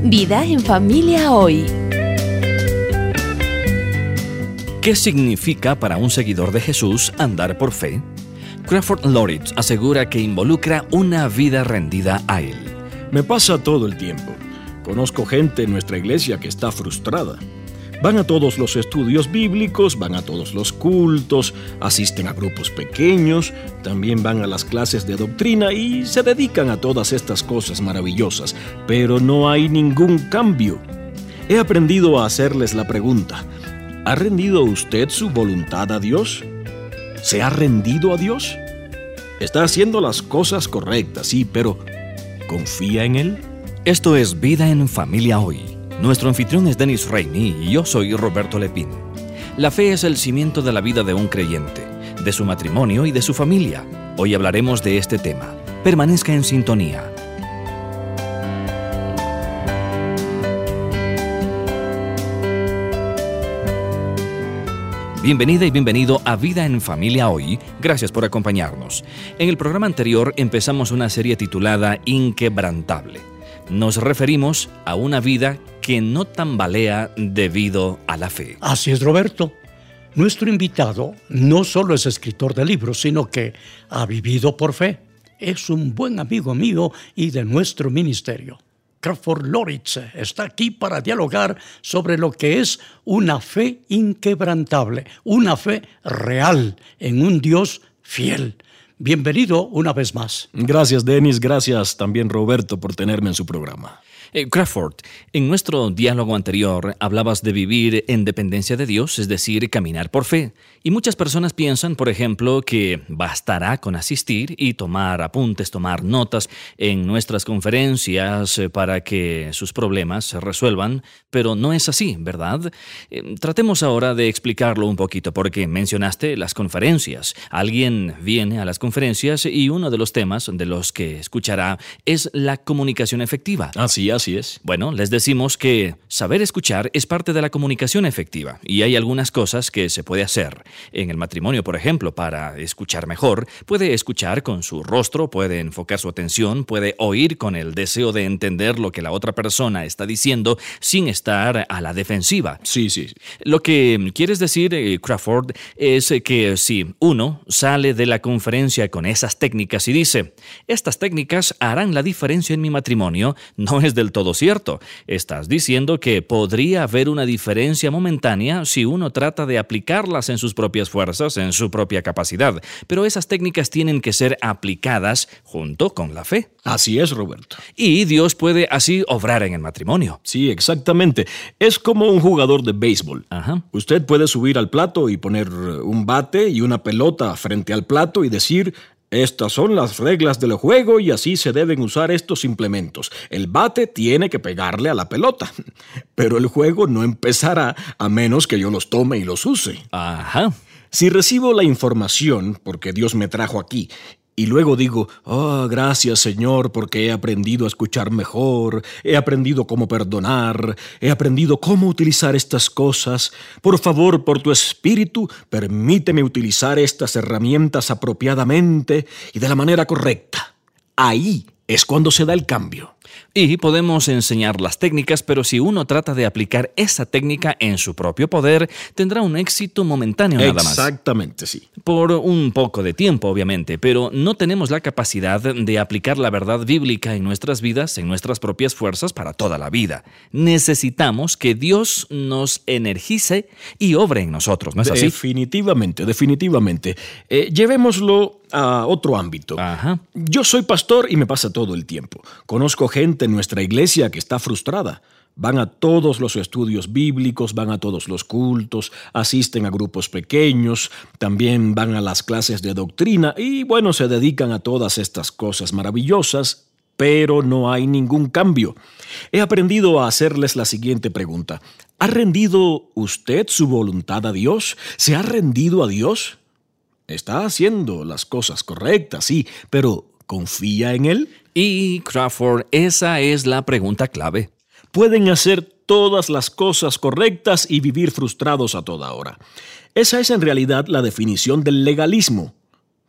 Vida en familia hoy. ¿Qué significa para un seguidor de Jesús andar por fe? Crawford Loritz asegura que involucra una vida rendida a Él. Me pasa todo el tiempo. Conozco gente en nuestra iglesia que está frustrada. Van a todos los estudios bíblicos, van a todos los cultos, asisten a grupos pequeños, también van a las clases de doctrina y se dedican a todas estas cosas maravillosas, pero no hay ningún cambio. He aprendido a hacerles la pregunta: ¿ha rendido usted su voluntad a Dios? ¿Se ha rendido a Dios? Está haciendo las cosas correctas, sí, pero ¿confía en Él? Esto es Vida en Familia Hoy. Nuestro anfitrión es Dennis Rainey y yo soy Roberto Lepín. La fe es el cimiento de la vida de un creyente, de su matrimonio y de su familia. Hoy hablaremos de este tema. Permanezca en sintonía. Bienvenida y bienvenido a Vida en Familia Hoy. Gracias por acompañarnos. En el programa anterior empezamos una serie titulada Inquebrantable. Nos referimos a una vida que no tambalea debido a la fe. Así es, Roberto. Nuestro invitado no solo es escritor de libros, sino que ha vivido por fe. Es un buen amigo mío y de nuestro ministerio. Crawford Loritz está aquí para dialogar sobre lo que es una fe inquebrantable, una fe real en un Dios fiel. Bienvenido una vez más. Gracias, Dennis. Gracias también, Roberto, por tenerme en su programa. Crawford, en nuestro diálogo anterior hablabas de vivir en dependencia de Dios, es decir, caminar por fe. Y muchas personas piensan, por ejemplo, que bastará con asistir y tomar apuntes, tomar notas en nuestras conferencias para que sus problemas se resuelvan, pero no es así, ¿verdad? Tratemos ahora de explicarlo un poquito, porque mencionaste las conferencias. Alguien viene a las conferencias y uno de los temas de los que escuchará es la comunicación efectiva. Así es. Bueno, les decimos que saber escuchar es parte de la comunicación efectiva y hay algunas cosas que se puede hacer. En el matrimonio, por ejemplo, para escuchar mejor, puede escuchar con su rostro, puede enfocar su atención, puede oír con el deseo de entender lo que la otra persona está diciendo sin estar a la defensiva. Sí. Lo que quieres decir, Crawford, es que si uno sale de la conferencia con esas técnicas y dice, estas técnicas harán la diferencia en mi matrimonio, no es del todo cierto. Estás diciendo que podría haber una diferencia momentánea si uno trata de aplicarlas en sus propias fuerzas, en su propia capacidad, pero esas técnicas tienen que ser aplicadas junto con la fe. Así es, Roberto. Y Dios puede así obrar en el matrimonio. Sí, exactamente. Es como un jugador de béisbol. Ajá. Usted puede subir al plato y poner un bate y una pelota frente al plato y decir: estas son las reglas del juego y así se deben usar estos implementos. El bate tiene que pegarle a la pelota, pero el juego no empezará a menos que yo los tome y los use. Ajá. Si recibo la información, porque Dios me trajo aquí, y luego digo, gracias Señor, porque he aprendido a escuchar mejor, he aprendido cómo perdonar, he aprendido cómo utilizar estas cosas. Por favor, por tu Espíritu, permíteme utilizar estas herramientas apropiadamente y de la manera correcta. Ahí es cuando se da el cambio. Y podemos enseñar las técnicas, pero si uno trata de aplicar esa técnica en su propio poder, tendrá un éxito momentáneo nada más. Exactamente, sí. Por un poco de tiempo, obviamente, pero no tenemos la capacidad de aplicar la verdad bíblica en nuestras vidas, en nuestras propias fuerzas para toda la vida. Necesitamos que Dios nos energice y obre en nosotros, ¿no es así? Definitivamente. Llevémoslo a otro ámbito. Ajá. Yo soy pastor y me pasa todo el tiempo. Conozco gente en nuestra iglesia que está frustrada. Van a todos los estudios bíblicos, van a todos los cultos, asisten a grupos pequeños, también van a las clases de doctrina y, bueno, se dedican a todas estas cosas maravillosas, pero no hay ningún cambio. He aprendido a hacerles la siguiente pregunta: ¿ha rendido usted su voluntad a Dios? ¿Se ha rendido a Dios? Está haciendo las cosas correctas, sí, pero ¿confía en Él? Y, Crawford, esa es la pregunta clave. Pueden hacer todas las cosas correctas y vivir frustrados a toda hora. Esa es en realidad la definición del legalismo.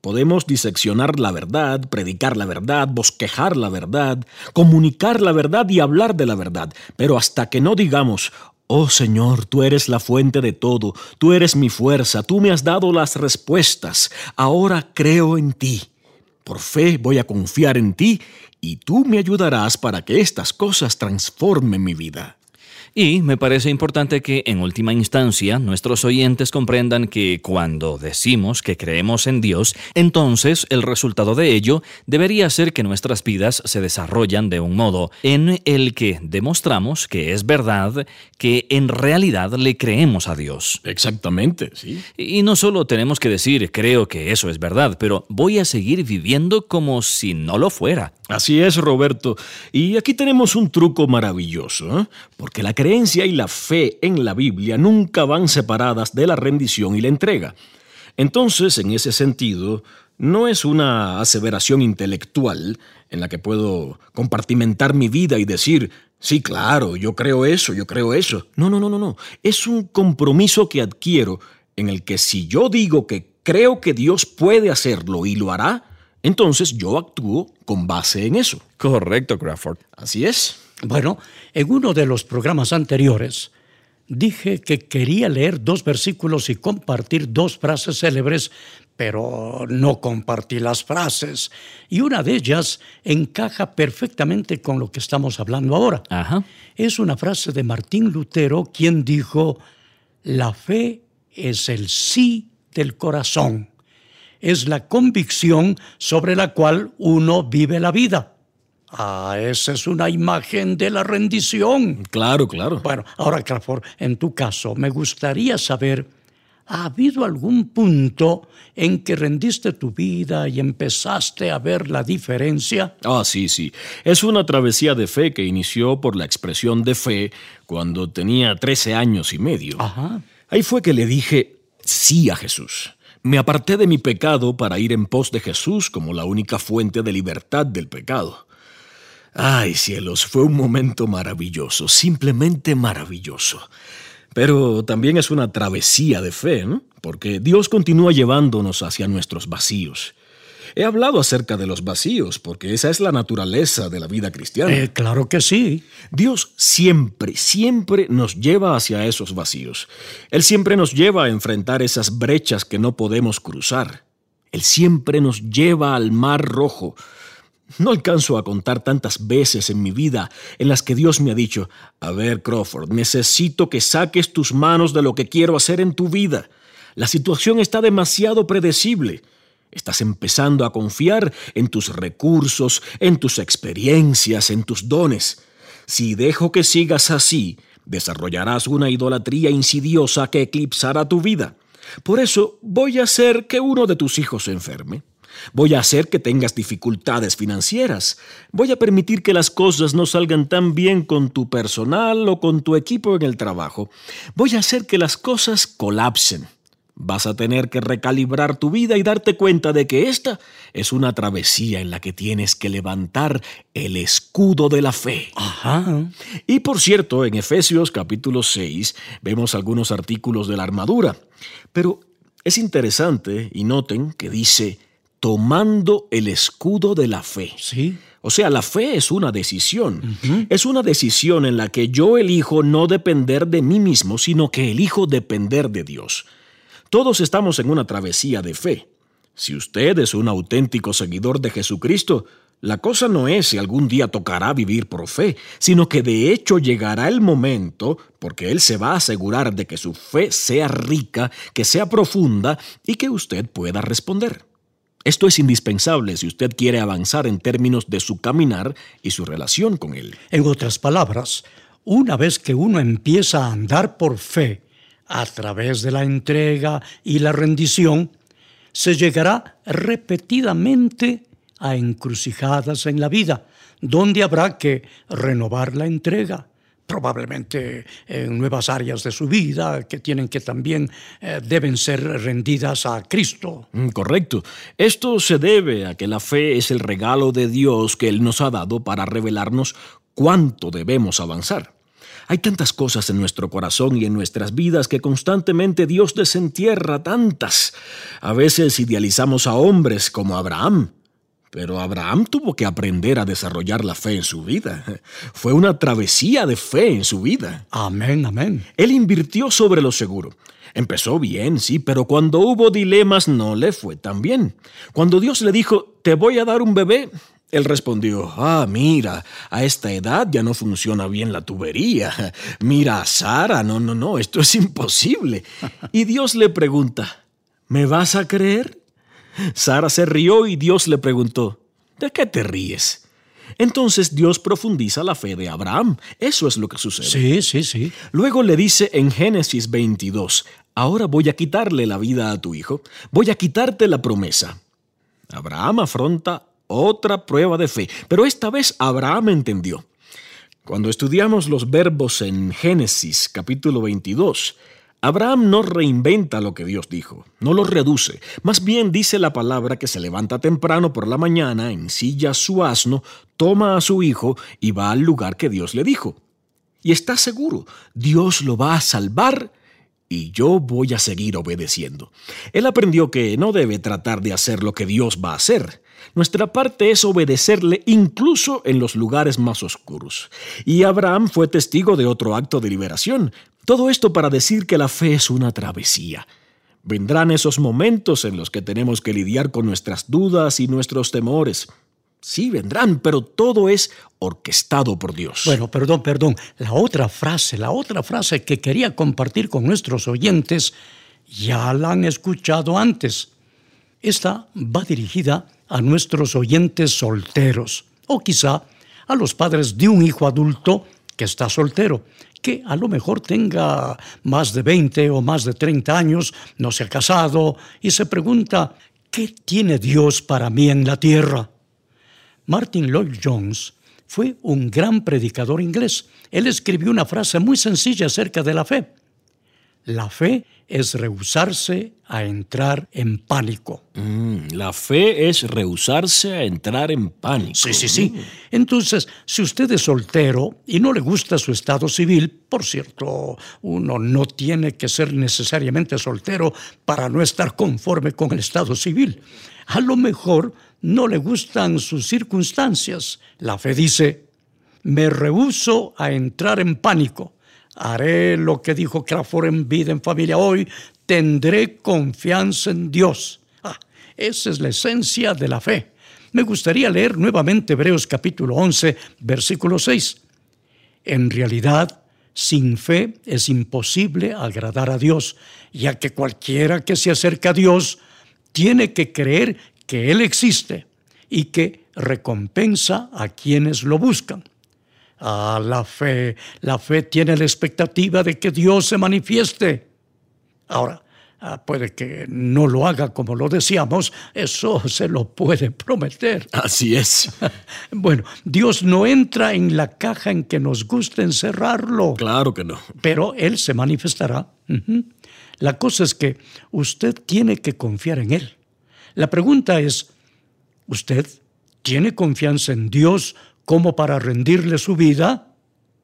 Podemos diseccionar la verdad, predicar la verdad, bosquejar la verdad, comunicar la verdad y hablar de la verdad, pero hasta que no digamos: oh Señor, tú eres la fuente de todo, tú eres mi fuerza, tú me has dado las respuestas, ahora creo en ti. Por fe voy a confiar en ti y tú me ayudarás para que estas cosas transformen mi vida. Y me parece importante que, en última instancia, nuestros oyentes comprendan que cuando decimos que creemos en Dios, entonces el resultado de ello debería ser que nuestras vidas se desarrollan de un modo en el que demostramos que es verdad, que en realidad le creemos a Dios. Exactamente, sí. Y no solo tenemos que decir, creo que eso es verdad, pero voy a seguir viviendo como si no lo fuera. Así es, Roberto. Y aquí tenemos un truco maravilloso, ¿eh? Porque la creencia y la fe en la Biblia nunca van separadas de la rendición y la entrega. Entonces, en ese sentido, no es una aseveración intelectual en la que puedo compartimentar mi vida y decir: sí, claro, yo creo eso, yo creo eso. No. Es un compromiso que adquiero en el que, si yo digo que creo que Dios puede hacerlo y lo hará, entonces yo actúo con base en eso. Correcto, Crawford. Así es. Bueno, en uno de los programas anteriores dije que quería leer 2 versículos y compartir 2 frases célebres, pero no compartí las frases. Y una de ellas encaja perfectamente con lo que estamos hablando ahora. Ajá. Es una frase de Martín Lutero, quien dijo: la fe es el sí del corazón. Es la convicción sobre la cual uno vive la vida. Esa es una imagen de la rendición. Claro. Bueno, ahora, Crawford, en tu caso, me gustaría saber, ¿ha habido algún punto en que rendiste tu vida y empezaste a ver la diferencia? Sí. Es una travesía de fe que inició por la expresión de fe cuando tenía 13 años y medio. Ajá. Ahí fue que le dije sí a Jesús. Me aparté de mi pecado para ir en pos de Jesús como la única fuente de libertad del pecado. Ay, cielos, fue un momento maravilloso, simplemente maravilloso. Pero también es una travesía de fe, ¿no? Porque Dios continúa llevándonos hacia nuestros vacíos. He hablado acerca de los vacíos, porque esa es la naturaleza de la vida cristiana. Claro que sí. Dios siempre nos lleva hacia esos vacíos. Él siempre nos lleva a enfrentar esas brechas que no podemos cruzar. Él siempre nos lleva al Mar Rojo. No alcanzo a contar tantas veces en mi vida en las que Dios me ha dicho: a ver, Crawford, necesito que saques tus manos de lo que quiero hacer en tu vida. La situación está demasiado predecible. Estás empezando a confiar en tus recursos, en tus experiencias, en tus dones. Si dejo que sigas así, desarrollarás una idolatría insidiosa que eclipsará tu vida. Por eso voy a hacer que uno de tus hijos se enferme. Voy a hacer que tengas dificultades financieras. Voy a permitir que las cosas no salgan tan bien con tu personal o con tu equipo en el trabajo. Voy a hacer que las cosas colapsen. Vas a tener que recalibrar tu vida y darte cuenta de que esta es una travesía en la que tienes que levantar el escudo de la fe. Ajá. Y por cierto, en Efesios capítulo 6 vemos algunos artículos de la armadura. Pero es interesante, y noten que dice: tomando el escudo de la fe. Sí. O sea, la fe es una decisión. Es una decisión en la que yo elijo no depender de mí mismo, sino que elijo depender de Dios. Todos estamos en una travesía de fe. Si usted es un auténtico seguidor de Jesucristo, la cosa no es si algún día tocará vivir por fe, sino que de hecho llegará el momento, porque Él se va a asegurar de que su fe sea rica, que sea profunda y que usted pueda responder. Esto es indispensable si usted quiere avanzar en términos de su caminar y su relación con Él. En otras palabras, una vez que uno empieza a andar por fe, a través de la entrega y la rendición, se llegará repetidamente a encrucijadas en la vida, donde habrá que renovar la entrega, probablemente en nuevas áreas de su vida que tienen que también deben ser rendidas a Cristo. Correcto. Esto se debe a que la fe es el regalo de Dios que Él nos ha dado para revelarnos cuánto debemos avanzar. Hay tantas cosas en nuestro corazón y en nuestras vidas que constantemente Dios desentierra tantas. A veces idealizamos a hombres como Abraham, pero Abraham tuvo que aprender a desarrollar la fe en su vida. Fue una travesía de fe en su vida. Amén, amén. Él invirtió sobre lo seguro. Empezó bien, sí, pero cuando hubo dilemas no le fue tan bien. Cuando Dios le dijo, te voy a dar un bebé, él respondió, mira, a esta edad ya no funciona bien la tubería. Mira a Sara, no, esto es imposible. Y Dios le pregunta, ¿me vas a creer? Sara se rió y Dios le preguntó, ¿de qué te ríes? Entonces Dios profundiza la fe de Abraham. Eso es lo que sucede. Sí. Luego le dice en Génesis 22, ahora voy a quitarle la vida a tu hijo, voy a quitarte la promesa. Abraham afronta otra prueba de fe, pero esta vez Abraham entendió. Cuando estudiamos los verbos en Génesis capítulo 22, Abraham no reinventa lo que Dios dijo, no lo reduce. Más bien dice la palabra que se levanta temprano por la mañana, ensilla su asno, toma a su hijo y va al lugar que Dios le dijo. Y está seguro, Dios lo va a salvar y yo voy a seguir obedeciendo. Él aprendió que no debe tratar de hacer lo que Dios va a hacer. Nuestra parte es obedecerle incluso en los lugares más oscuros. Y Abraham fue testigo de otro acto de liberación. Todo esto para decir que la fe es una travesía. Vendrán esos momentos en los que tenemos que lidiar con nuestras dudas y nuestros temores. Sí, vendrán, pero todo es orquestado por Dios. Bueno, perdón. La otra frase que quería compartir con nuestros oyentes, ya la han escuchado antes. Esta va dirigida a nuestros oyentes solteros, o quizá a los padres de un hijo adulto que está soltero, que a lo mejor tenga más de 20 o más de 30 años, no se ha casado y se pregunta, ¿qué tiene Dios para mí en la tierra? Martin Lloyd-Jones fue un gran predicador inglés. Él escribió una frase muy sencilla acerca de la fe. La fe es rehusarse a entrar en pánico. La fe es rehusarse a entrar en pánico. Sí. Entonces, si usted es soltero y no le gusta su estado civil, por cierto, uno no tiene que ser necesariamente soltero para no estar conforme con el estado civil. A lo mejor no le gustan sus circunstancias. La fe dice, me rehúso a entrar en pánico. Haré lo que dijo Crawford en Vida en Familia Hoy, tendré confianza en Dios. Esa es la esencia de la fe. Me gustaría leer nuevamente Hebreos capítulo 11, versículo 6. En realidad, sin fe es imposible agradar a Dios, ya que cualquiera que se acerca a Dios tiene que creer que Él existe y que recompensa a quienes lo buscan. La fe tiene la expectativa de que Dios se manifieste. Ahora, puede que no lo haga como lo deseamos, eso se lo puede prometer. Así es. Bueno, Dios no entra en la caja en que nos gusta encerrarlo. Claro que no. Pero Él se manifestará. La cosa es que usted tiene que confiar en Él. La pregunta es, ¿usted tiene confianza en Dios como para rendirle su vida?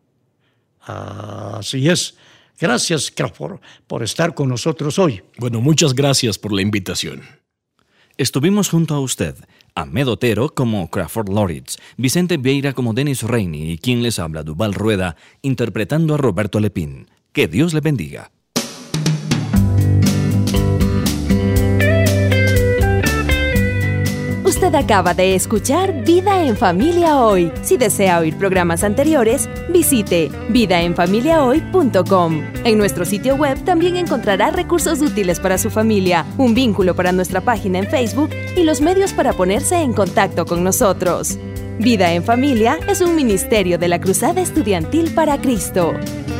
Así es. Gracias, Crawford, por estar con nosotros hoy. Bueno, muchas gracias por la invitación. Estuvimos junto a usted, Ahmed Otero como Crawford Loritz, Vicente Vieira como Dennis Rainey y quien les habla, Duval Rueda, interpretando a Roberto Lepín. Que Dios le bendiga. Usted acaba de escuchar Vida en Familia Hoy. Si desea oír programas anteriores, visite vidaenfamiliahoy.com. En nuestro sitio web también encontrará recursos útiles para su familia, un vínculo para nuestra página en Facebook y los medios para ponerse en contacto con nosotros. Vida en Familia es un ministerio de la Cruzada Estudiantil para Cristo.